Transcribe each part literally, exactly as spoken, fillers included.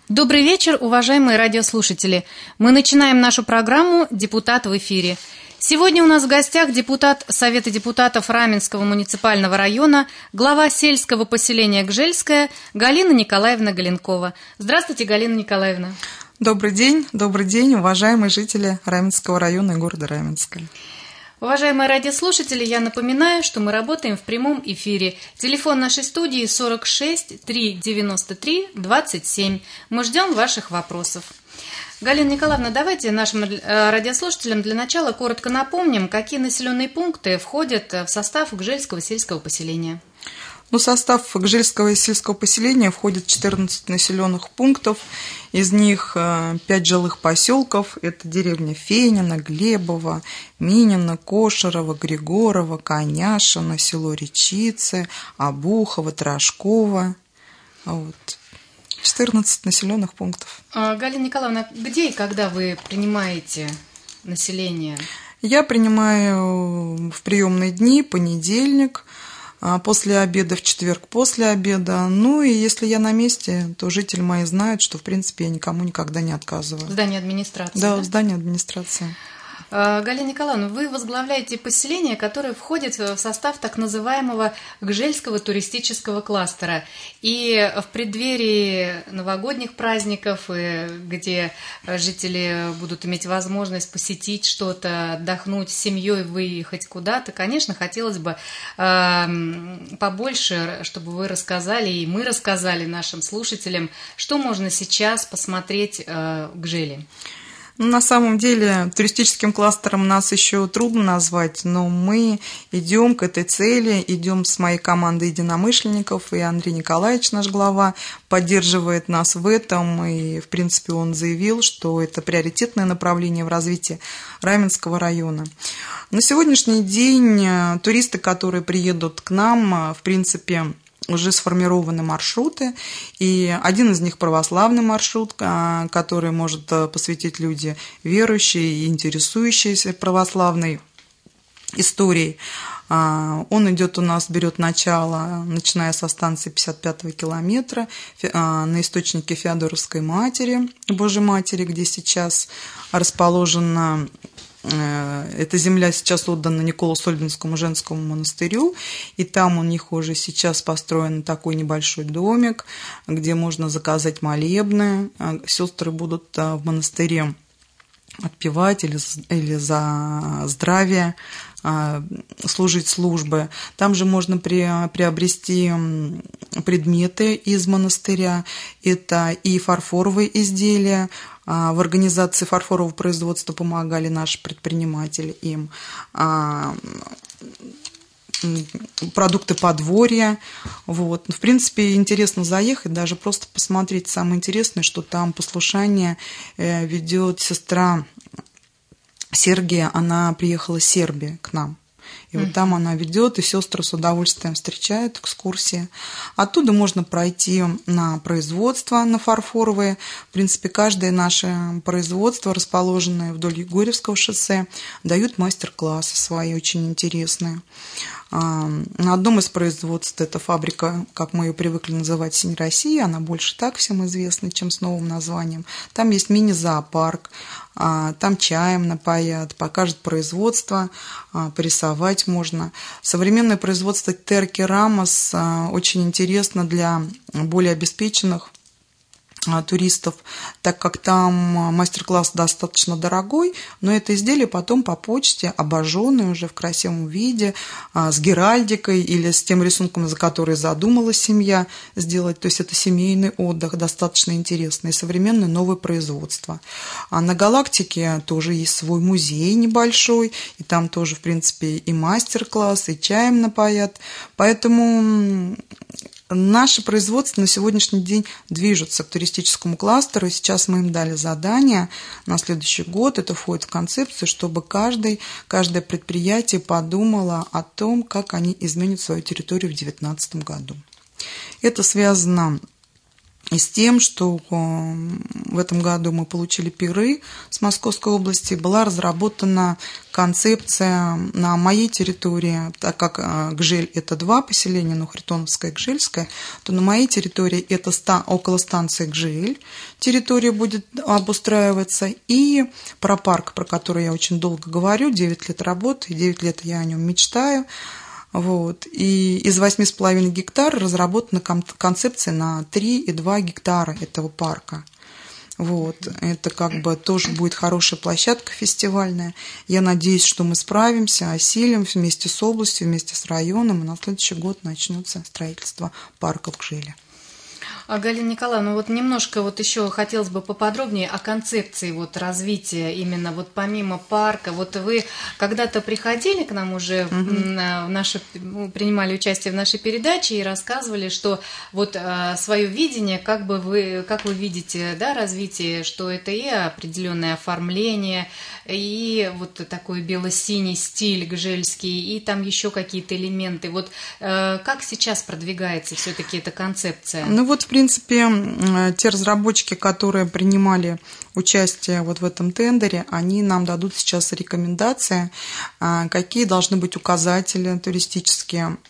Добрый вечер, уважаемые радиослушатели. Мы начинаем нашу программу «Депутат в эфире». Сегодня у нас в гостях депутат Совета депутатов Раменского муниципального района, глава сельского поселения Гжельское Галина Николаевна Галенкова. Здравствуйте, Галина Николаевна. Добрый день, добрый день, уважаемые жители Раменского района и города Раменска. Уважаемые радиослушатели, я напоминаю, что мы работаем в прямом эфире. Телефон нашей студии сорок шесть триста девяносто три двадцать семь. Мы ждем ваших вопросов. Галина Николаевна, давайте нашим радиослушателям для начала коротко напомним, какие населенные пункты входят в состав Гжельского сельского поселения. Ну, в состав Гжельского сельского поселения входит четырнадцать населенных пунктов, из них пять жилых поселков, это деревня Фенина, Глебово, Минино, Кошерово, Григорово, Коняшино, село Речицы, Обухово, Трошково, вот. четырнадцать населенных пунктов. Галина Николаевна, где и когда вы принимаете население? Я принимаю в приемные дни, понедельник, после обеда, в четверг после обеда. Ну и если я на месте, то жители мои знают, что в принципе я никому никогда не отказываю. В здании администрации? Да, да? в здании администрации. Галина Николаевна, вы возглавляете поселение, которое входит в состав так называемого Гжельского туристического кластера. И в преддверии новогодних праздников, где жители будут иметь возможность посетить что-то, отдохнуть с семьей, выехать куда-то, конечно, хотелось бы побольше, чтобы вы рассказали, и мы рассказали нашим слушателям, что можно сейчас посмотреть в Гжеле. На самом деле туристическим кластером нас еще трудно назвать, но мы идем к этой цели, идем с моей командой единомышленников, и Андрей Николаевич, наш глава, поддерживает нас в этом, и, в принципе, он заявил, что это приоритетное направление в развитии Раменского района. На сегодняшний день туристы, которые приедут к нам, в принципе, уже сформированы маршруты, и один из них православный маршрут, который может посвятить люди верующие и интересующиеся православной историей. Он идет у нас, берет начало, начиная со станции пятьдесят пятого километра на источнике Феодоровской Матери, Божьей Матери, где сейчас расположена. Эта земля сейчас отдана Николо-Сольбинскому женскому монастырю, и там у них уже сейчас построен такой небольшой домик, где можно заказать молебны. Сестры будут в монастыре отпевать или, или за здравие служить службы. Там же можно при, приобрести предметы из монастыря. Это и фарфоровые изделия. В организации фарфорового производства помогали наши предприниматели им. Продукты подворья. Вот. В принципе, интересно заехать, даже просто посмотреть. Самое интересное, что там послушание ведет сестра Сергия, она приехала из Сербии к нам. И вот там она ведет, и сестры с удовольствием встречают экскурсии. Оттуда можно пройти на производство, на фарфоровые. В принципе, каждое наше производство, расположенное вдоль Егорьевского шоссе, дают мастер-классы свои, очень интересные. На одном из производств, это фабрика, как мы ее привыкли называть, «Синь Россия», она больше так всем известна, чем с новым названием. Там есть мини-зоопарк, там чаем напоят, покажут производство, порисовать можно. Современное производство Терки Рамос очень интересно для более обеспеченных туристов, так как там мастер-класс достаточно дорогой, но это изделие потом по почте, обожженное уже в красивом виде, с геральдикой или с тем рисунком, за который задумала семья сделать. То есть это семейный отдых, достаточно интересный, современное новое производство. А на Галактике тоже есть свой музей небольшой, и там тоже, в принципе, и мастер-класс, и чаем напоят. Поэтому наши производства на сегодняшний день движутся к туристическому кластеру, и сейчас мы им дали задание на следующий год, это входит в концепцию, чтобы каждый, каждое предприятие подумало о том, как они изменят свою территорию в две тысячи девятнадцатом году. Это связано и с тем, что в этом году мы получили пиры с Московской области, была разработана концепция на моей территории, так как Гжель – это два поселения, ну, Харитоновское и Гжельское, то на моей территории это ста, около станции Гжель территория будет обустраиваться, и про парк, про который я очень долго говорю, девять лет работы, девять лет я о нем мечтаю. Вот. И из восьми с половиной гектар разработана концепция на три и два гектара этого парка. Вот. Это как бы тоже будет хорошая площадка фестивальная. Я надеюсь, что мы справимся, осилим вместе с областью, вместе с районом, и на следующий год начнется строительство парка в Гжеле. А, Галина Николаевна, вот немножко вот еще хотелось бы поподробнее о концепции вот развития именно вот помимо парка. Вот вы когда-то приходили к нам уже, угу. в наши, принимали участие в нашей передаче и рассказывали, что вот а, свое видение, как бы вы, как вы видите, да, развитие, что это и определенное оформление, и вот такой бело-синий стиль гжельский, и там еще какие-то элементы. Вот а, как сейчас продвигается все-таки эта концепция? Ну вот, в принципе, те разработчики, которые принимали участие вот в этом тендере, они нам дадут сейчас рекомендации, какие должны быть указатели туристические,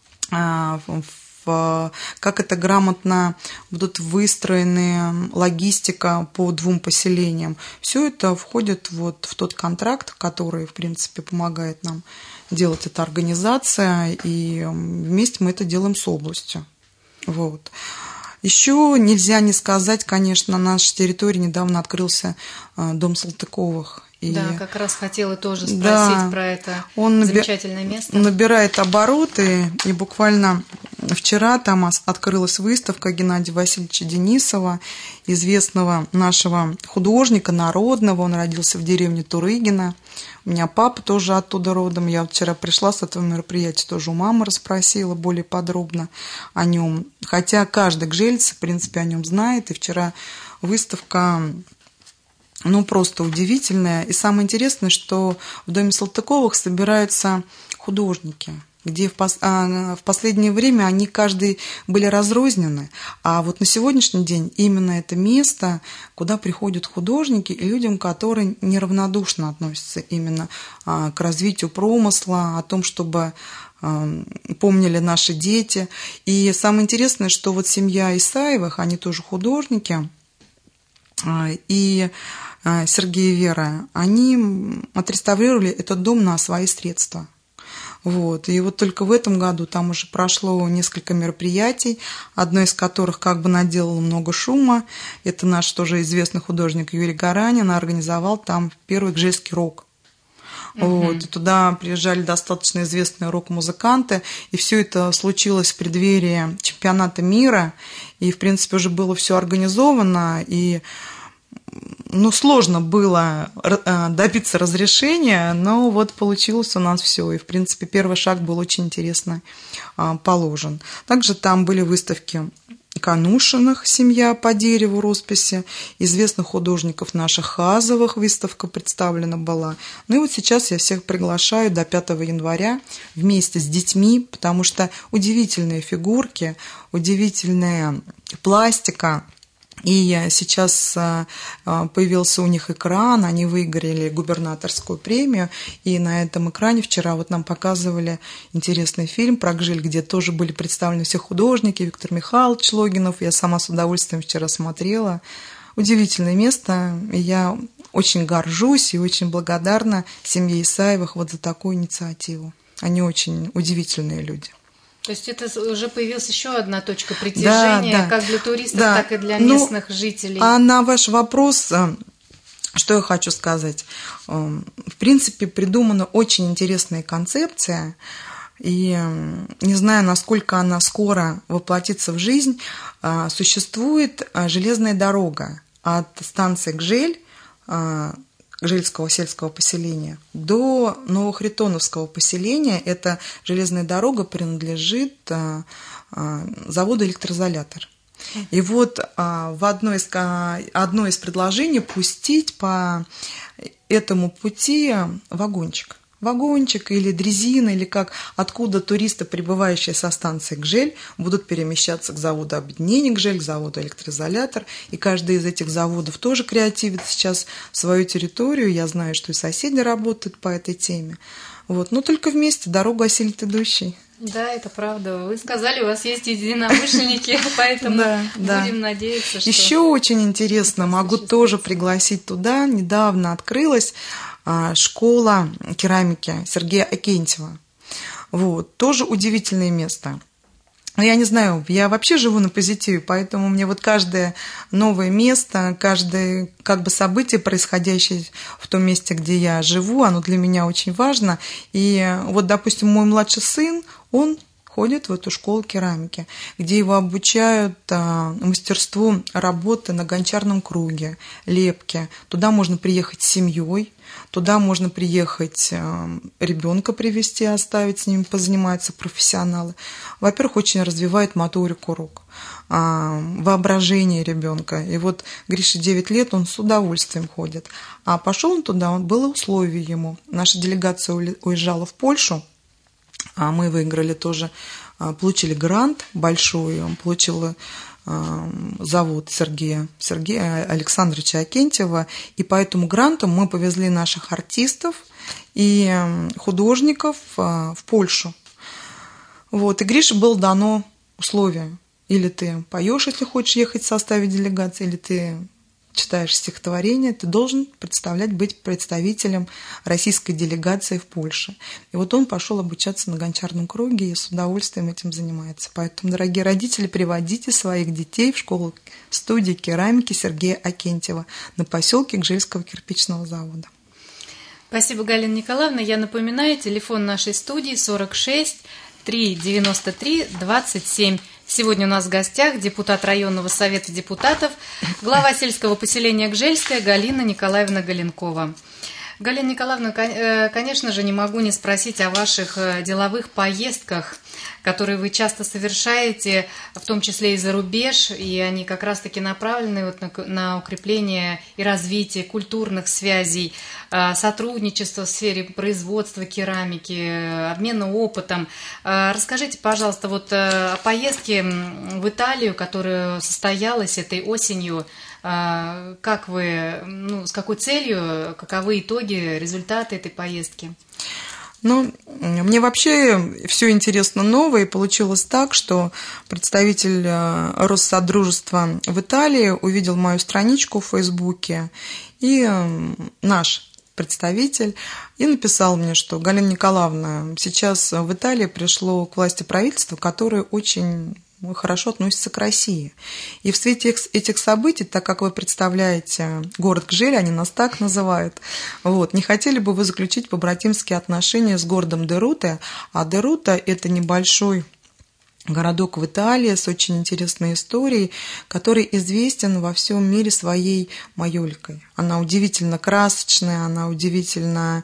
как это грамотно будут выстроены логистика по двум поселениям. Все это входит вот в тот контракт, который, в принципе, помогает нам делать эта организация, и вместе мы это делаем с областью. Вот. Еще нельзя не сказать, конечно, на нашей территории недавно открылся дом Салтыковых. И, да, как раз хотела тоже спросить да, про это он замечательное место. Набирает обороты, и буквально вчера там открылась выставка Геннадия Васильевича Денисова, известного нашего художника, народного. Он родился в деревне Турыгино. У меня папа тоже оттуда родом. Я вчера пришла с этого мероприятия, тоже у мамы расспросила более подробно о нем. Хотя каждый гжельц, в принципе, о нем знает. И вчера выставка, ну, просто удивительная. И самое интересное, что в доме Салтыковых собираются художники, где в, пос... а, в последнее время они каждый были разрознены. А вот на сегодняшний день именно это место, куда приходят художники и людям, которые неравнодушно относятся именно а, к развитию промысла, о том, чтобы а, помнили наши дети. И самое интересное, что вот семья Исаевых, они тоже художники, а, и а, Сергей и Вера, они отреставрировали этот дом на свои средства. Вот. И вот только в этом году там уже прошло несколько мероприятий, одно из которых как бы наделало много шума. Это наш тоже известный художник Юрий Гаранин организовал там первый гжельский рок. Uh-huh. Вот. И туда приезжали достаточно известные рок-музыканты, и все это случилось в преддверии чемпионата мира, и, в принципе, уже было все организовано, и ну, сложно было добиться разрешения, но вот получилось у нас все. И, в принципе, первый шаг был очень интересно положен. Также там были выставки Канушиных «Семья по дереву», росписи, известных художников наших Хазовых выставка представлена была. Ну и вот сейчас я всех приглашаю до пятого января вместе с детьми, потому что удивительные фигурки, удивительная пластика. И сейчас появился у них экран, они выиграли губернаторскую премию, и на этом экране вчера вот нам показывали интересный фильм про Гжель, где тоже были представлены все художники, Виктор Михайлович Логинов, я сама с удовольствием вчера смотрела. Удивительное место, и я очень горжусь и очень благодарна семье Исаевых вот за такую инициативу. Они очень удивительные люди. То есть это уже появилась еще одна точка притяжения, да, да, как для туристов, да, так и для местных ну, жителей. А на ваш вопрос, что я хочу сказать. В принципе, придумана очень интересная концепция, и не знаю, насколько она скоро воплотится в жизнь. Существует железная дорога от станции Гжель, Гжельского сельского поселения, до Новохритоновского поселения. Эта железная дорога принадлежит заводу «Электроизолятор». И вот в одно из, одно из предложений пустить по этому пути вагончик. вагончик или дрезина, или как, откуда туристы, прибывающие со станции Гжель, будут перемещаться к заводу объединения Гжель, к заводу электроизолятор. И каждый из этих заводов тоже креативит сейчас свою территорию. Я знаю, что и соседи работают по этой теме. Вот. Но только вместе дорогу осилит идущий. Да, это правда. Вы сказали, у вас есть единомышленники, поэтому да, да. будем надеяться, что... Еще очень интересно, могу тоже пригласить туда. Недавно открылась школа керамики Сергея Акентьева. Вот. Тоже удивительное место. Я не знаю, я вообще живу на позитиве, поэтому мне вот каждое новое место, каждое как бы событие, происходящее в том месте, где я живу, оно для меня очень важно. И вот, допустим, мой младший сын, он ходит в эту школу керамики, где его обучают а, мастерству работы на гончарном круге, лепке. Туда можно приехать с семьей, туда можно приехать, а, ребенка привезти, оставить с ним, позанимаются профессионалы. Во-первых, очень развивает моторику рук, а, воображение ребенка. И вот Грише девять лет, он с удовольствием ходит. А пошел он туда, он, было условие ему. Наша делегация уезжала в Польшу. А мы выиграли тоже, получили грант большой, он получил завод Сергея, Сергея Александровича Акентьева, и по этому гранту мы повезли наших артистов и художников в Польшу. Вот, и Грише было дано условие: или ты поешь, если хочешь ехать в составе делегации, или ты читаешь стихотворение, ты должен представлять, быть представителем российской делегации в Польше. И вот он пошел обучаться на гончарном круге и с удовольствием этим занимается. Поэтому, дорогие родители, приводите своих детей в школу студии керамики Сергея Акентьева на поселке Гжельского кирпичного завода. Спасибо, Галина Николаевна. Я напоминаю, телефон нашей студии сорок шесть три девяносто три двадцать семь. Сегодня у нас в гостях депутат районного совета депутатов, глава сельского поселения Гжельское Галина Николаевна Галенкова. Галина Николаевна, конечно же, не могу не спросить о ваших деловых поездках, которые вы часто совершаете, в том числе и за рубеж, и они как раз-таки направлены вот на, на укрепление и развитие культурных связей, сотрудничество в сфере производства керамики, обмена опытом. Расскажите, пожалуйста, вот о поездке в Италию, которая состоялась этой осенью. Как вы, ну, с какой целью, каковы итоги, результаты этой поездки? Ну, мне вообще все интересно новое, и получилось так, что представитель Россодружества в Италии увидел мою страничку в Фейсбуке, и наш представитель, и написал мне, что: Галина Николаевна, сейчас в Италии пришло к власти правительство, которое очень хорошо относится к России. И в свете этих событий, так как вы представляете город Гжель, они нас так называют, вот, не хотели бы вы заключить побратимские отношения с городом Деруте? А Дерута – это небольшой городок в Италии с очень интересной историей, который известен во всем мире своей майоликой. Она удивительно красочная, она удивительно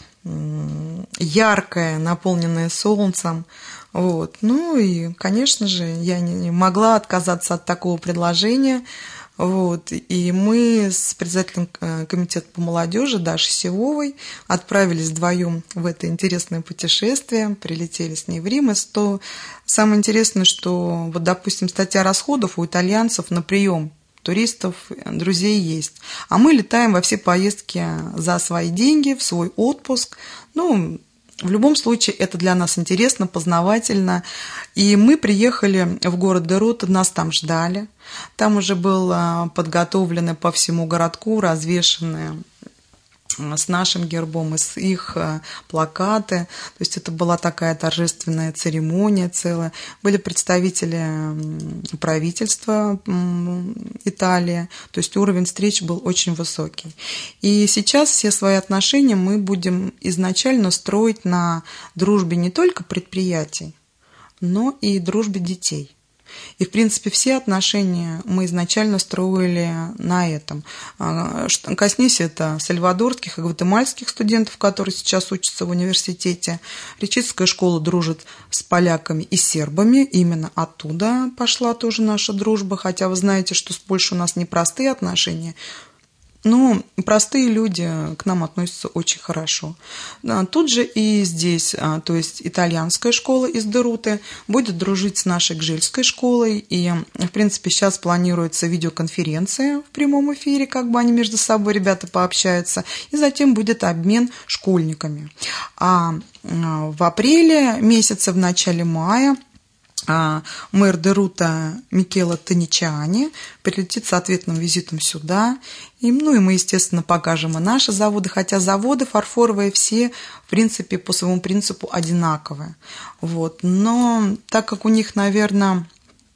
яркая, наполненная солнцем. Вот. Ну и, конечно же, я не могла отказаться от такого предложения. Вот. И мы с председателем комитета по молодежи Дашей Севовой отправились вдвоем в это интересное путешествие, прилетели с ней в Рим. И то самое интересное, что, вот, допустим, статья расходов у итальянцев на прием туристов, друзей есть. А мы летаем во все поездки за свои деньги, в свой отпуск. Ну, в любом случае, это для нас интересно, познавательно. И мы приехали в город Дерута, нас там ждали. Там уже было подготовлены по всему городку, развешаны с нашим гербом и с их плакаты. То есть это была такая торжественная церемония целая. Были представители правительства Италии. То есть уровень встреч был очень высокий. И сейчас все свои отношения мы будем изначально строить на дружбе не только предприятий, но и дружбе детей. И, в принципе, все отношения мы изначально строили на этом. Коснись это сальвадорских и гватемальских студентов, которые сейчас учатся в университете. Речицкая школа дружит с поляками и сербами. Именно оттуда пошла тоже наша дружба. Хотя вы знаете, что с Польшей у нас непростые отношения. Ну, простые люди к нам относятся очень хорошо. Тут же и здесь, то есть итальянская школа из Деруты будет дружить с нашей гжельской школой, и, в принципе, сейчас планируется видеоконференция в прямом эфире, как бы они между собой, ребята, пообщаются, и затем будет обмен школьниками. А в апреле месяце, в начале мая, мэр Дерута Микело Тоничани прилетит с ответным визитом сюда. И, ну и мы, естественно, покажем и наши заводы, хотя заводы фарфоровые все, в принципе, по своему принципу одинаковые. Вот. Но так как у них, наверное,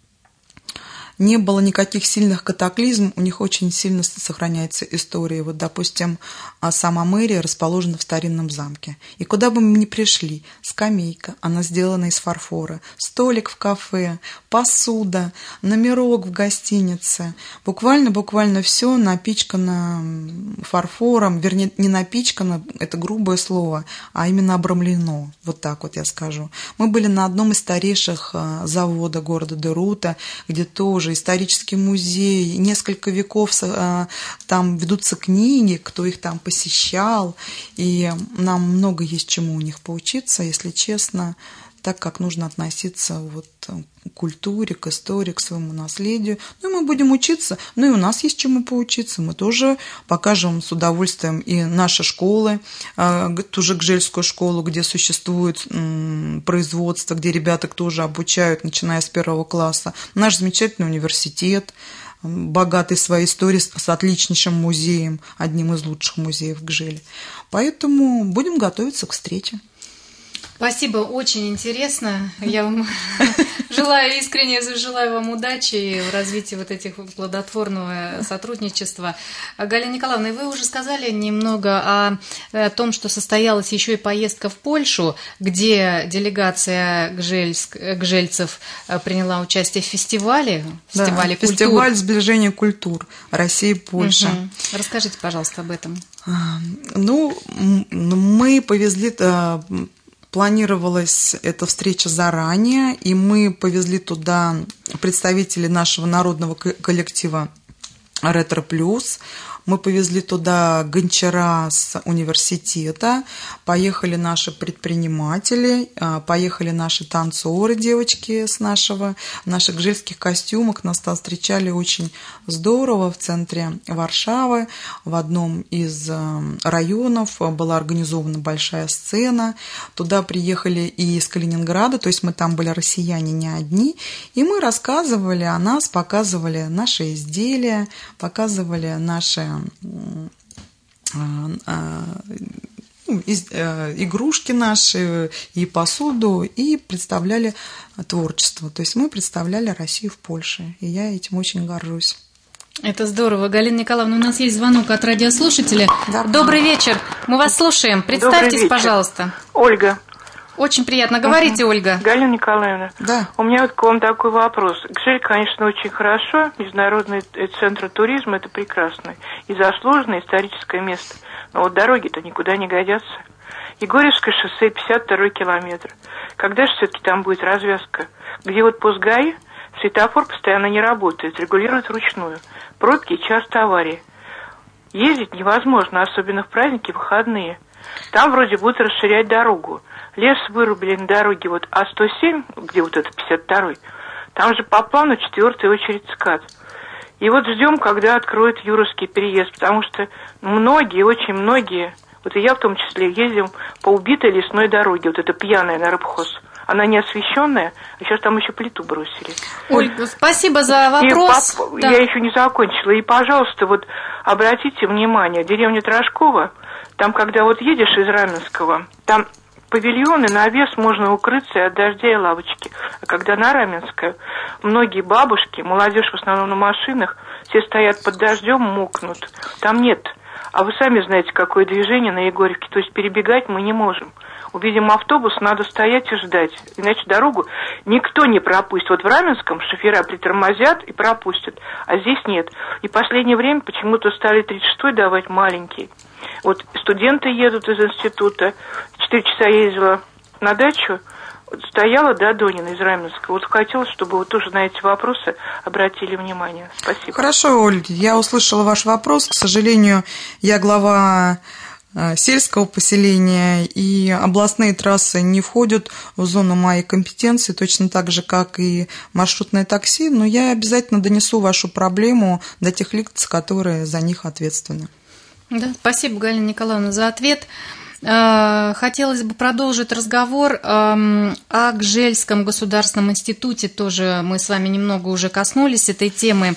не было никаких сильных катаклизм, у них очень сильно сохраняется история. Вот, допустим, сама мэрия расположена в старинном замке. И куда бы мы ни пришли, скамейка, она сделана из фарфора, столик в кафе, посуда, номерок в гостинице. Буквально-буквально все напичкано фарфором, вернее, не напичкано, это грубое слово, а именно обрамлено. Вот так вот я скажу. Мы были на одном из старейших заводов города Дерута, где тоже исторический музей, несколько веков там ведутся книги, кто их там посещал, и нам много есть чему у них поучиться, если честно, так как нужно относиться вот к культуре, к истории, к своему наследию. Ну и мы будем учиться, ну и у нас есть чему поучиться. Мы тоже покажем с удовольствием и наши школы, ту же гжельскую школу, где существует производство, где ребята тоже обучают, начиная с первого класса. Наш замечательный университет, богатый своей историей, с отличнейшим музеем, одним из лучших музеев Гжели. Поэтому будем готовиться к встрече. Спасибо, очень интересно. Я вам желаю, искренне желаю вам удачи в развитии вот этих плодотворного сотрудничества. Галина Николаевна, вы уже сказали немного о, о том, что состоялась еще и поездка в Польшу, где делегация гжельск, гжельцев приняла участие в фестивале. фестивале да, фестиваль сближения культур России и Польши. Угу. Расскажите, пожалуйста, об этом. Ну, мы повезли... Планировалась эта встреча заранее, и мы повезли туда представителей нашего народного коллектива «Ретро Плюс». Мы повезли туда гончара с университета, поехали наши предприниматели, поехали наши танцоры, девочки с нашего, наших гжельских костюмах. Нас там встречали очень здорово в центре Варшавы. В одном из районов была организована большая сцена. Туда приехали и из Калининграда, то есть мы там были россияне не одни. И мы рассказывали о нас, показывали наши изделия, показывали наши игрушки наши и посуду, и представляли творчество. То есть мы представляли Россию в Польше, и я этим очень горжусь. Это здорово. Галина Николаевна, у нас есть звонок от радиослушателя. Да. Добрый вечер, мы вас слушаем. Представьтесь, пожалуйста. Ольга. Очень приятно. Говорите, uh-huh. Ольга. Галина Николаевна, да. У меня вот к вам такой вопрос. Гжель, конечно, очень хорошо. Международный центр туризма – это прекрасно. И заслуженное историческое место. Но вот дороги-то никуда не годятся. Егорьевское шоссе, пятьдесят второй километр. Когда же все-таки там будет развязка? Где вот по СГАИ светофор постоянно не работает, регулирует вручную. Пробки и часто аварии. Ездить невозможно, особенно в праздники, в выходные. Там вроде будут расширять дорогу. Лес вырублен на дороге вот А сто семь, где вот это пятьдесят второй, там же по плану четвертая очередь скат. И вот ждем, когда откроют Юровский переезд, потому что многие, очень многие, вот и я в том числе, ездим по убитой лесной дороге, вот эта пьяная на рыбхоз. Она не освещенная, а сейчас там еще плиту бросили. Ольга, спасибо за вопрос. И, да. Я еще не закончила. И, пожалуйста, вот обратите внимание, деревня Трошкова, там, когда вот едешь из Раменского, там павильоны, навес, можно укрыться и от дождя и лавочки. А когда на Раменское, многие бабушки, молодежь в основном на машинах, все стоят под дождем, мокнут. Там нет. А вы сами знаете, какое движение на Егорьевке. То есть перебегать мы не можем. Увидим автобус, надо стоять и ждать. Иначе дорогу никто не пропустит. Вот в Раменском шофера притормозят и пропустят. А здесь нет. И в последнее время почему-то стали тридцать шестой давать маленький. Вот студенты едут из института. Четыре часа ездила на дачу. стояла, да, Донина из Раменского. Вот хотелось, чтобы вы тоже на эти вопросы обратили внимание. Спасибо. Хорошо, Оль, я услышала ваш вопрос. К сожалению, я глава сельского поселения, и областные трассы не входят в зону моей компетенции, точно так же, как и маршрутное такси, но я обязательно донесу вашу проблему до тех лиц, которые за них ответственны. Да, спасибо, Галина Николаевна, за ответ. Хотелось бы продолжить разговор о Гжельском государственном институте. Тоже мы с вами немного уже коснулись этой темы.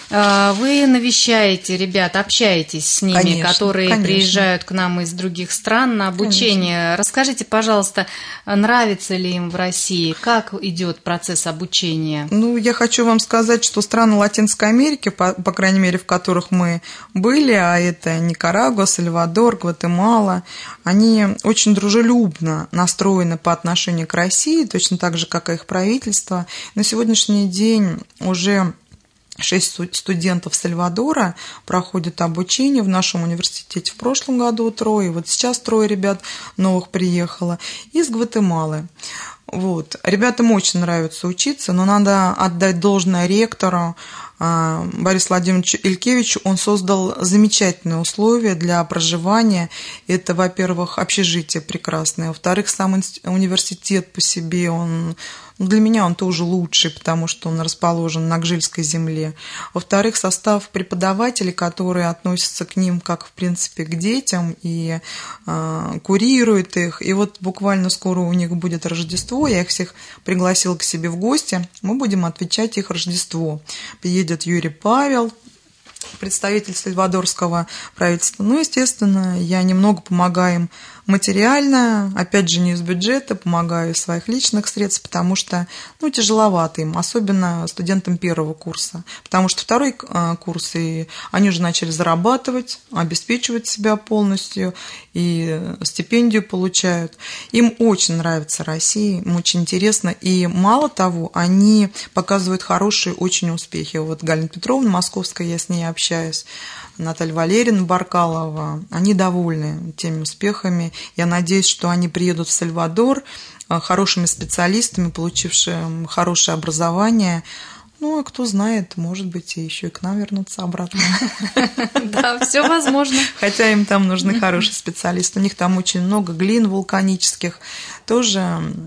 Вы навещаете ребят, общаетесь с ними, конечно, которые конечно. приезжают к нам из других стран на обучение. Конечно. Расскажите, пожалуйста, нравится ли им в России? Как идет процесс обучения? Ну, я хочу вам сказать, что страны Латинской Америки, по, по крайней мере, в которых мы были, а это Никарагуа, Сальвадор, Гватемала, они очень дружелюбно настроены по отношению к России, точно так же, как и их правительство. На сегодняшний день уже шесть студентов Сальвадора проходят обучение в нашем университете. В прошлом году трое, вот сейчас трое ребят новых приехало из Гватемалы. Вот. Ребятам очень нравится учиться, но надо отдать должное ректору Борису Владимировичу Илькевичу. Он создал замечательные условия для проживания. Это, во-первых, общежитие прекрасное, во-вторых, сам университет по себе, он, для меня он тоже лучший, потому что он расположен на Гжельской земле. Во-вторых, состав преподавателей, которые относятся к ним как, в принципе, к детям и э, курируют их. И вот буквально скоро у них будет Рождество, я их всех пригласила к себе в гости, мы будем отвечать их Рождество. Приедет Юрий Павел, представитель сальвадорского правительства. Ну, естественно, я немного помогаю им материально, опять же, не из бюджета, помогаю из своих личных средств, потому что, ну, тяжеловато им, особенно студентам первого курса, потому что второй курс, и они уже начали зарабатывать, обеспечивать себя полностью, и стипендию получают. Им очень нравится Россия, им очень интересно, и мало того, они показывают хорошие очень успехи. Вот Галина Петровна Московская, я с ней общаюсь, Наталья Валерьевна Баркалова, они довольны теми успехами. Я надеюсь, что они приедут в Сальвадор хорошими специалистами, получившими хорошее образование. Ну, а кто знает, может быть, и еще и к нам вернуться обратно. Да, все возможно. Хотя им там нужны хорошие специалисты. У них там очень много глин вулканических. Тоже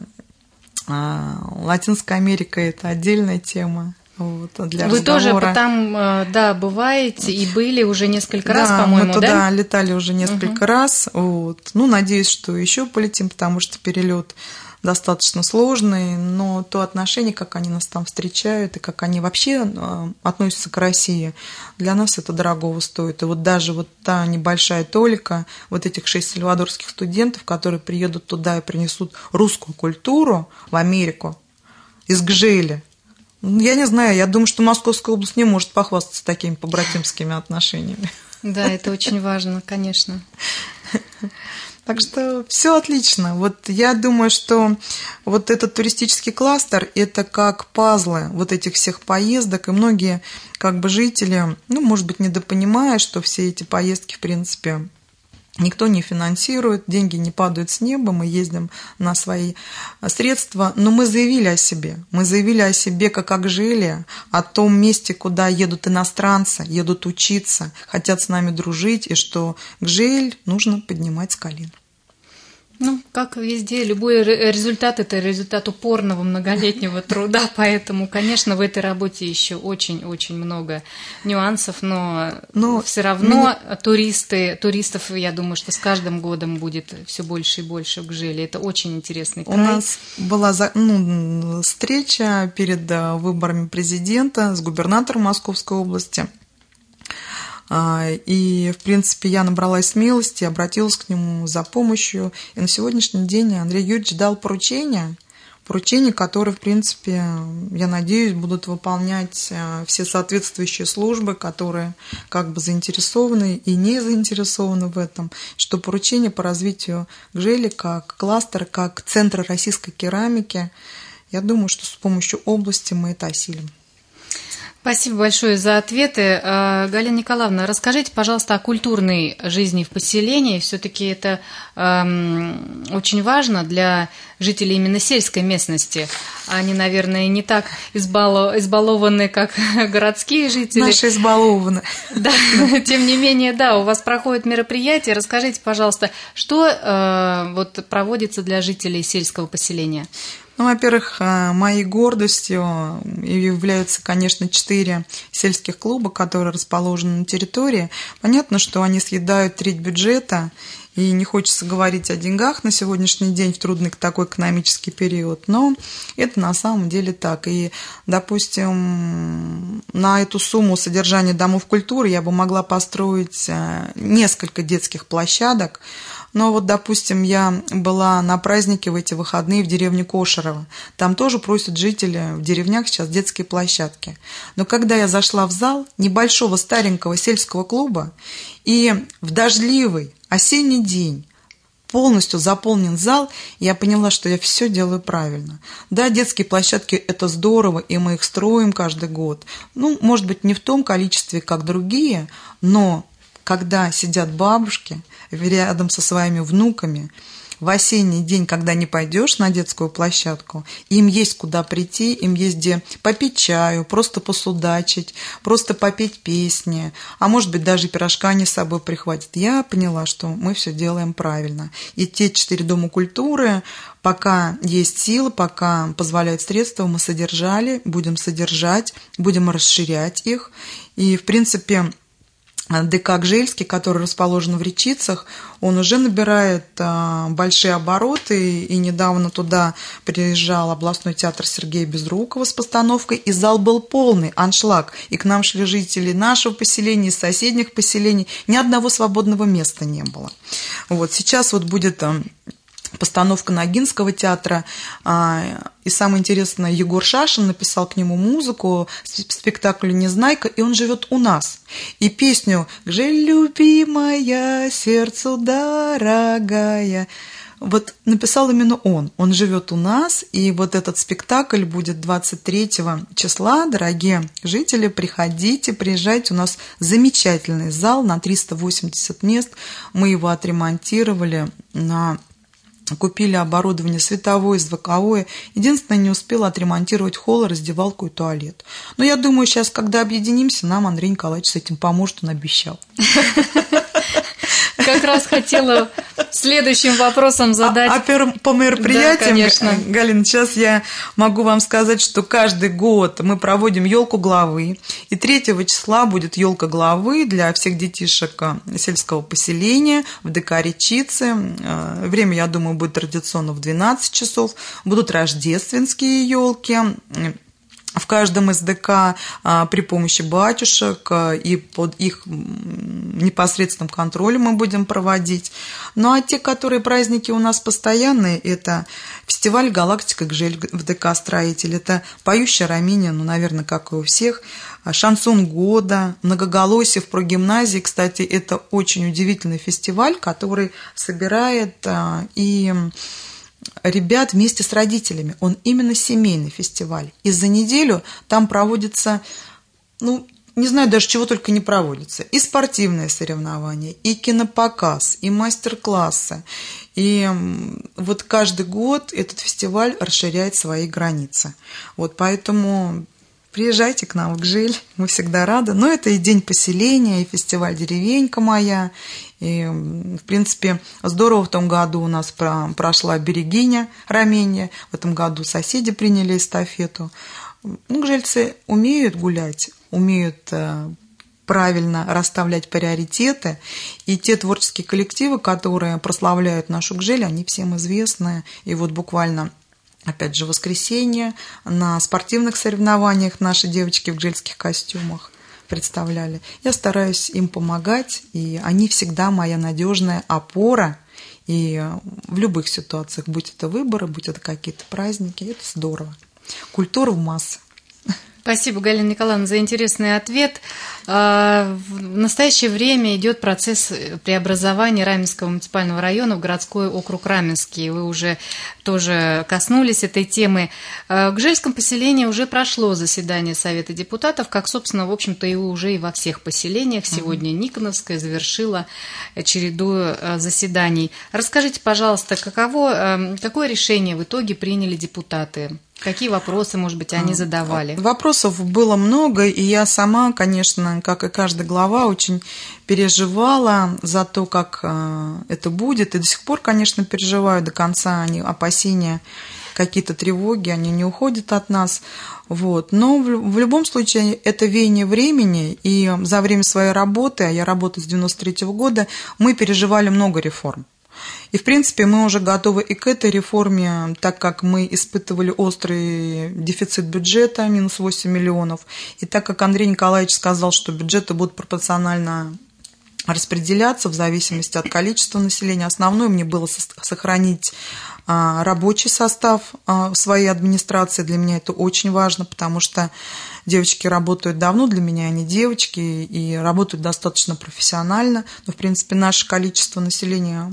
Латинская Америка – это отдельная тема. Вот, для Вы разговора. тоже там, да, бываете и были уже несколько раз, да, по-моему, мы туда да? летали уже несколько угу. раз. Вот. Ну, надеюсь, что еще полетим, потому что перелет достаточно сложный, но то отношение, как они нас там встречают и как они вообще относятся к России, для нас это дорогого стоит. И вот даже вот та небольшая толика, вот этих шесть сальвадорских студентов, которые приедут туда и принесут русскую культуру в Америку из Гжели. Я не знаю, я думаю, что Московская область не может похвастаться такими побратимскими отношениями. Да, это очень важно, конечно. Так что все отлично. Вот я думаю, что вот этот туристический кластер – это как пазлы вот этих всех поездок, и многие как бы жители, ну, может быть, недопонимая, что все эти поездки, в принципе, никто не финансирует, деньги не падают с неба, мы ездим на свои средства, но мы заявили о себе. Мы заявили о себе как о Гжеле, о том месте, куда едут иностранцы, едут учиться, хотят с нами дружить, и что Гжель нужно поднимать с колен. Ну, как везде, любой результат – это результат упорного многолетнего труда, поэтому, конечно, в этой работе еще очень-очень много нюансов, но, но все равно меня... туристы, туристов, я думаю, что с каждым годом будет все больше и больше в Гжеле. Это очень интересный край. У нас была ну, встреча перед выборами президента с губернатором Московской области. И, в принципе, я набралась смелости, обратилась к нему за помощью. И на сегодняшний день Андрей Юрьевич дал поручения, поручения, которые, в принципе, я надеюсь, будут выполнять все соответствующие службы, которые как бы заинтересованы и не заинтересованы в этом, что поручение по развитию Гжели как кластера, как центра российской керамики, я думаю, что с помощью области мы это осилим. Спасибо большое за ответы. Галина Николаевна, расскажите, пожалуйста, о культурной жизни в поселении. Все-таки это эм, очень важно для жителей именно сельской местности. Они, наверное, не так избало, избалованы, как городские жители. Наши избалованы. Да, тем не менее, да, у вас проходят мероприятия. Расскажите, пожалуйста, что э, вот проводится для жителей сельского поселения? Ну, во-первых, моей гордостью являются, конечно, четыре сельских клуба, которые расположены на территории. Понятно, что они съедают треть бюджета, и не хочется говорить о деньгах на сегодняшний день в трудный такой экономический период, но это на самом деле так. И, допустим, на эту сумму содержания домов культуры я бы могла построить несколько детских площадок. Но вот, допустим, я была на празднике в эти выходные в деревне Кошерово. Там тоже просят жители в деревнях сейчас детские площадки. Но когда я зашла в зал небольшого старенького сельского клуба, и в дождливый осенний день полностью заполнен зал, я поняла, что я все делаю правильно. Да, детские площадки – это здорово, и мы их строим каждый год. Ну, может быть, не в том количестве, как другие, но когда сидят бабушки рядом со своими внуками, в осенний день, когда не пойдешь на детскую площадку, им есть куда прийти, им есть где попить чаю, просто посудачить, просто попеть песни, а может быть даже пирожка они с собой прихватят. Я поняла, что мы все делаем правильно. И те четыре дома культуры, пока есть силы, пока позволяют средства, мы содержали, будем содержать, будем расширять их. И, в принципе, ДК «Гжельский», который расположен в Речицах, он уже набирает а, большие обороты, и недавно туда приезжал областной театр Сергея Безрукова с постановкой, и зал был полный, аншлаг, и к нам шли жители нашего поселения, из соседних поселений, ни одного свободного места не было. Вот, сейчас вот будет а, постановка Ногинского театра, и самое интересное, Егор Шашин написал к нему музыку, спектакль «Незнайка», и он живет у нас. И песню «Гжель, любимая, сердцу дорогая», вот написал именно он. Он живет у нас, и вот этот спектакль будет двадцать третьего числа. Дорогие жители, приходите, приезжайте. У нас замечательный зал на триста восемьдесят мест. Мы его отремонтировали на... Купили оборудование световое, звуковое. Единственное, не успела отремонтировать холл, раздевалку и туалет. Но я думаю, сейчас, когда объединимся, нам Андрей Николаевич с этим поможет, он обещал. Как раз хотела следующим вопросом задать. А, а по мероприятиям, да, Галина, сейчас я могу вам сказать, что каждый год мы проводим елку главы, и третьего числа будет елка главы для всех детишек сельского поселения в ДК Речицы. Время, я думаю, будет традиционно в двенадцать часов. Будут рождественские елки. В каждом из ДК при помощи батюшек и под их непосредственным контролем мы будем проводить. Ну а те, которые праздники у нас постоянные, это фестиваль «Галактика Гжель» в ДК «Строитель», это «Поющая Раминя», ну, наверное, как и у всех, «Шансон года», «Многоголосие» в прогимназии. Кстати, это очень удивительный фестиваль, который собирает и... ребят вместе с родителями. Он именно семейный фестиваль. И за неделю там проводится, ну, не знаю даже, чего только не проводится. И спортивные соревнования, и кинопоказ, и мастер-классы. И вот каждый год этот фестиваль расширяет свои границы. Вот поэтому... Приезжайте к нам в Гжель, мы всегда рады. Но это и день поселения, и фестиваль «Деревенька моя». И, в принципе, здорово в том году у нас прошла берегиня Раменья. В этом году соседи приняли эстафету. Ну, гжельцы умеют гулять, умеют правильно расставлять приоритеты. И те творческие коллективы, которые прославляют нашу Гжель, они всем известны. И вот буквально... Опять же, в воскресенье на спортивных соревнованиях наши девочки в гжельских костюмах представляли. Я стараюсь им помогать, и они всегда моя надежная опора. И в любых ситуациях, будь это выборы, будь это какие-то праздники, это здорово. Культура в массы. Спасибо, Галина Николаевна, за интересный ответ. В настоящее время идет процесс преобразования Раменского муниципального района в городской округ Раменский. Вы уже тоже коснулись этой темы. В Гжельском поселении уже прошло заседание Совета депутатов, как, собственно, в общем-то, и уже и во всех поселениях. Сегодня Никоновская завершила череду заседаний. Расскажите, пожалуйста, каково, какое решение в итоге приняли депутаты? Какие вопросы, может быть, они задавали? Вопросов было много, и я сама, конечно, как и каждая глава, очень переживала за то, как это будет. И до сих пор, конечно, переживаю до конца. Они, опасения, какие-то тревоги, они не уходят от нас. Вот. Но в, в любом случае это веяние времени, и за время своей работы, а я работаю с девяносто третьего года, мы переживали много реформ. И, в принципе, мы уже готовы и к этой реформе, так как мы испытывали острый дефицит бюджета, минус восемь миллионов, и так как Андрей Николаевич сказал, что бюджеты будут пропорционально распределяться в зависимости от количества населения. Основное мне было сохранить рабочий состав своей администрации. Для меня это очень важно, потому что девочки работают давно, для меня они девочки, и работают достаточно профессионально. Но, в принципе, наше количество населения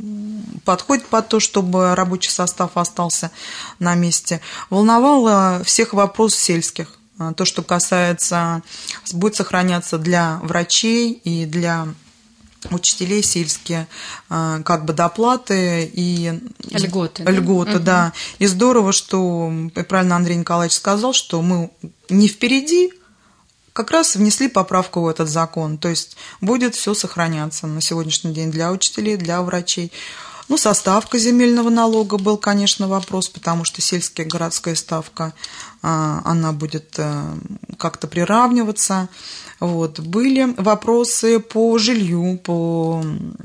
подходит под то, чтобы рабочий состав остался на месте. Волновало всех вопрос сельских. То, что касается, будет сохраняться для врачей и для учителей сельские как бы доплаты и льготы, льготы, да? да. И здорово, что, правильно Андрей Николаевич сказал, что мы не впереди, как раз внесли поправку в этот закон. То есть будет все сохраняться на сегодняшний день для учителей, для врачей. Ну, со ставкой земельного налога был, конечно, вопрос, потому что сельская городская ставка, она будет как-то приравниваться. Вот. Были вопросы по жилью, по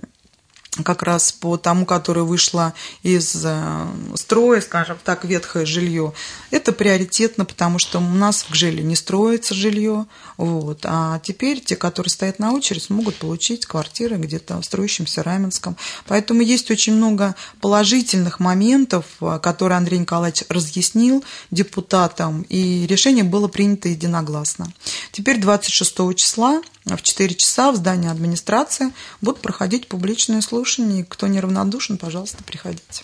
как раз по тому, которое вышло из строя, скажем так, ветхое жилье. Это приоритетно, потому что у нас в Гжеле не строится жилье, вот, а теперь те, которые стоят на очередь, смогут получить квартиры где-то в строящемся Раменском. Поэтому есть очень много положительных моментов, которые Андрей Николаевич разъяснил депутатам, и решение было принято единогласно. Теперь двадцать шестого числа в четыре часа в здании администрации будут проходить публичные слушания. Кто неравнодушен, пожалуйста, приходите.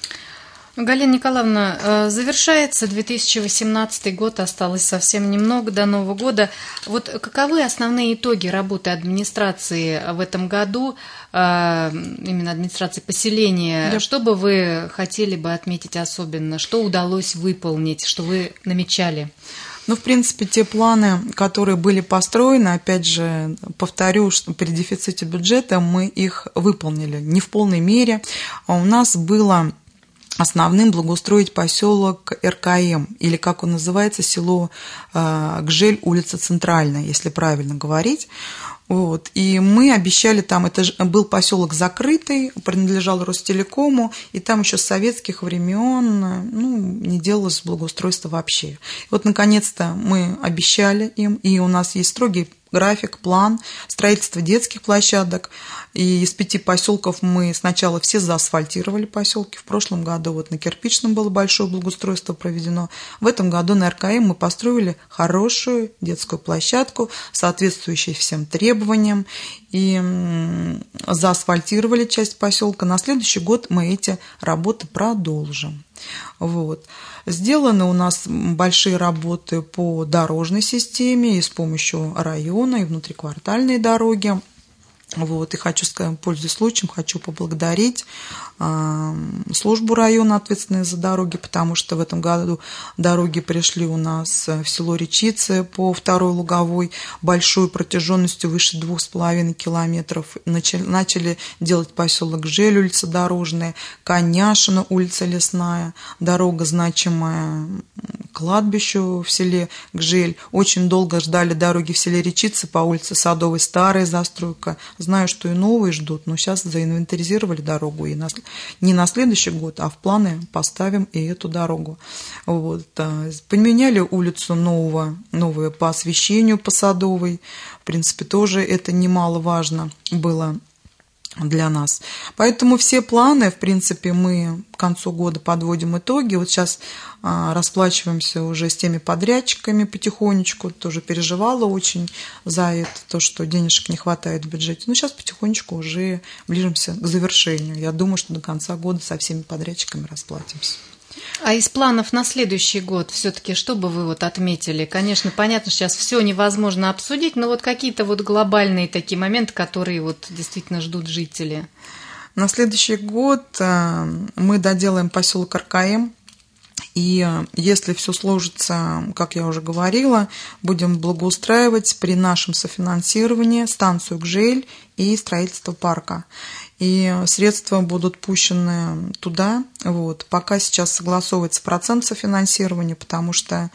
Галина Николаевна, завершается две тысячи восемнадцатый год, осталось совсем немного до Нового года. Вот каковы основные итоги работы администрации в этом году, именно администрации поселения? Да. Что бы вы хотели бы отметить особенно? Что удалось выполнить, что вы намечали? Ну, в принципе, те планы, которые были построены, опять же, повторю, что при дефиците бюджета мы их выполнили не в полной мере. А у нас было основным благоустроить поселок эр ка эм, или, как он называется, село Гжель, улица Центральная, если правильно говорить. Вот. И мы обещали там, это был поселок закрытый, принадлежал Ростелекому, и там еще с советских времен ну, не делалось благоустройство вообще. И вот, наконец-то, мы обещали им, и у нас есть строгий график, план строительства детских площадок. И из пяти поселков мы сначала все заасфальтировали поселки. В прошлом году вот на Кирпичном было большое благоустройство проведено. В этом году на эр ка эм мы построили хорошую детскую площадку, соответствующую всем требованиям, и заасфальтировали часть поселка. На следующий год мы эти работы продолжим. Вот. Сделаны у нас большие работы по дорожной системе и с помощью района, и внутриквартальные дороги. Вот. И хочу сказать, пользуясь случаем, хочу поблагодарить э, службу района, ответственную за дороги, потому что в этом году дороги пришли у нас в село Речице по второй Луговой, большой протяженностью выше двух с половиной километров. Начали, начали делать поселок Гжель, улица Дорожная, Коняшина, улица Лесная, дорога значимая к кладбищу в селе Гжель. Очень долго ждали дороги в селе Речице по улице Садовой, старая застройка. Знаю, что и новые ждут, но сейчас заинвентаризировали дорогу, и на, не на следующий год, а в планы поставим и эту дорогу. Вот. Поменяли улицу нового, новую по освещению, по Садовой. В принципе, тоже это немаловажно было для нас. Поэтому все планы, в принципе, мы к концу года подводим итоги. Вот сейчас а, расплачиваемся уже с теми подрядчиками потихонечку. Тоже переживала очень за это, то, что денежек не хватает в бюджете. Но сейчас потихонечку уже ближимся к завершению. Я думаю, что до конца года со всеми подрядчиками расплатимся. А из планов на следующий год все-таки что бы вы вот отметили? Конечно, понятно, сейчас все невозможно обсудить, но вот какие-то вот глобальные такие моменты, которые вот действительно ждут жители. На следующий год мы доделаем поселок РКМ. И если все сложится, как я уже говорила, будем благоустраивать при нашем софинансировании станцию ГЖЭЛЬ и строительство парка. И средства будут пущены туда. Вот. Пока сейчас согласовывается процент софинансирования, потому что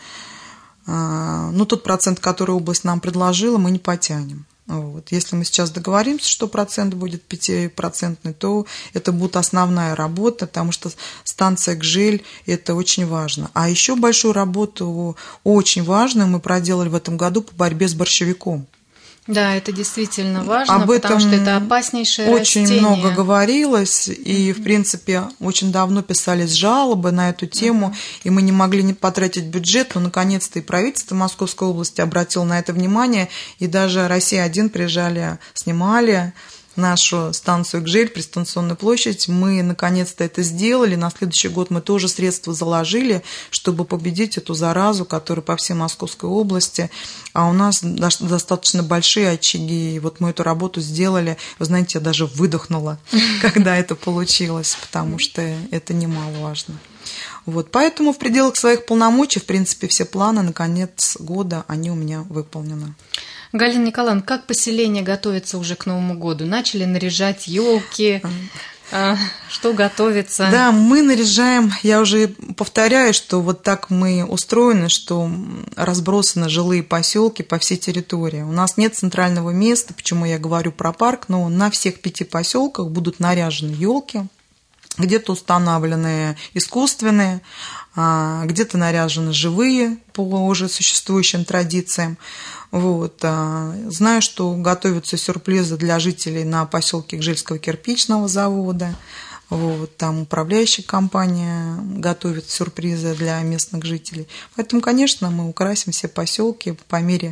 ну, тот процент, который область нам предложила, мы не потянем. Вот. Если мы сейчас договоримся, что процент будет пятипроцентный, то это будет основная работа, потому что станция ГЖЭЛЬ – это очень важно. А еще большую работу, очень важную, мы проделали в этом году по борьбе с борщевиком. Да, это действительно важно, Об этом потому что это опаснейшее очень растение. много говорилось, и, в принципе, очень давно писались жалобы на эту тему, и мы не могли не потратить бюджет, но, наконец-то, и правительство Московской области обратило на это внимание, и даже «Россия один» приезжали, снимали нашу станцию ГЖЭЛЬ, пристанционную площадь. Мы, наконец-то, это сделали. На следующий год мы тоже средства заложили, чтобы победить эту заразу, которая по всей Московской области. А у нас достаточно большие очаги. И вот мы эту работу сделали. Вы знаете, я даже выдохнула, когда это получилось, потому что это немаловажно. Вот, поэтому в пределах своих полномочий, в принципе, все планы на конец года, они у меня выполнены. Галина Николаевна, как поселение готовится уже к Новому году? Начали наряжать елки? Что готовится? Да, мы наряжаем, я уже повторяю, что вот так мы устроены, что разбросаны жилые поселки по всей территории. У нас нет центрального места, почему я говорю про парк, но на всех пяти поселках будут наряжены елки. Где-то установлены искусственные, где-то наряжены живые по уже существующим традициям. Вот. Знаю, что готовятся сюрпризы для жителей на поселке Гжельского кирпичного завода. Вот. Там управляющая компания готовит сюрпризы для местных жителей. Поэтому, конечно, мы украсим все поселки по мере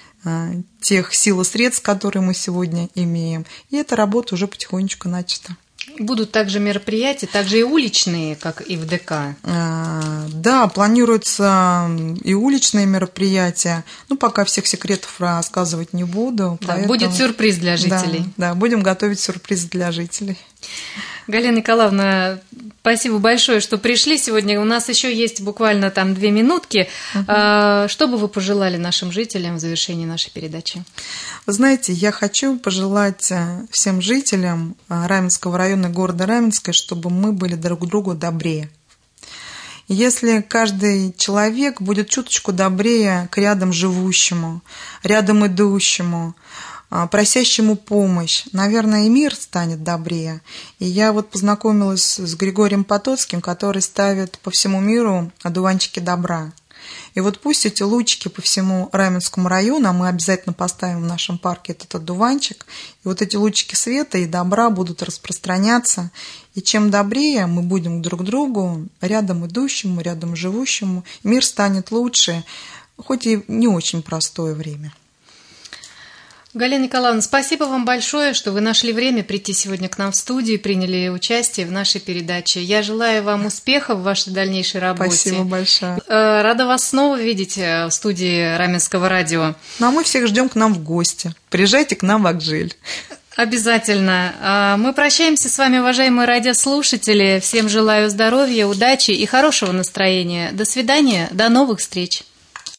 тех сил и средств, которые мы сегодня имеем. И эта работа уже потихонечку начата. Будут также мероприятия, также и уличные, как и в ДК? Да, планируются и уличные мероприятия. Ну, пока всех секретов рассказывать не буду. Да, поэтому... Будет сюрприз для жителей. Да, да, будем готовить сюрприз для жителей. Галина Николаевна, спасибо большое, что пришли сегодня. У нас еще есть буквально там две минутки. Угу. Что бы вы пожелали нашим жителям в завершении нашей передачи? Вы знаете, я хочу пожелать всем жителям Раменского района города Раменска, чтобы мы были друг другу добрее. Если каждый человек будет чуточку добрее к рядом живущему, рядом идущему, просящему помощь, наверное, и мир станет добрее. И я вот познакомилась с Григорием Потоцким, который ставит по всему миру одуванчики добра. И вот пусть эти лучики по всему Раменскому району, а мы обязательно поставим в нашем парке этот одуванчик, и вот эти лучики света и добра будут распространяться. И чем добрее мы будем друг к другу, рядом идущему, рядом живущему, мир станет лучше, хоть и не очень простое время. Галина Николаевна, спасибо вам большое, что вы нашли время прийти сегодня к нам в студию, приняли участие в нашей передаче. Я желаю вам успехов в вашей дальнейшей работе. Спасибо большое. Рада вас снова видеть в студии Раменского радио. Ну, а мы всех ждем к нам в гости. Приезжайте к нам в ГЖЭЛЬ. Обязательно. Мы прощаемся с вами, уважаемые радиослушатели. Всем желаю здоровья, удачи и хорошего настроения. До свидания, до новых встреч.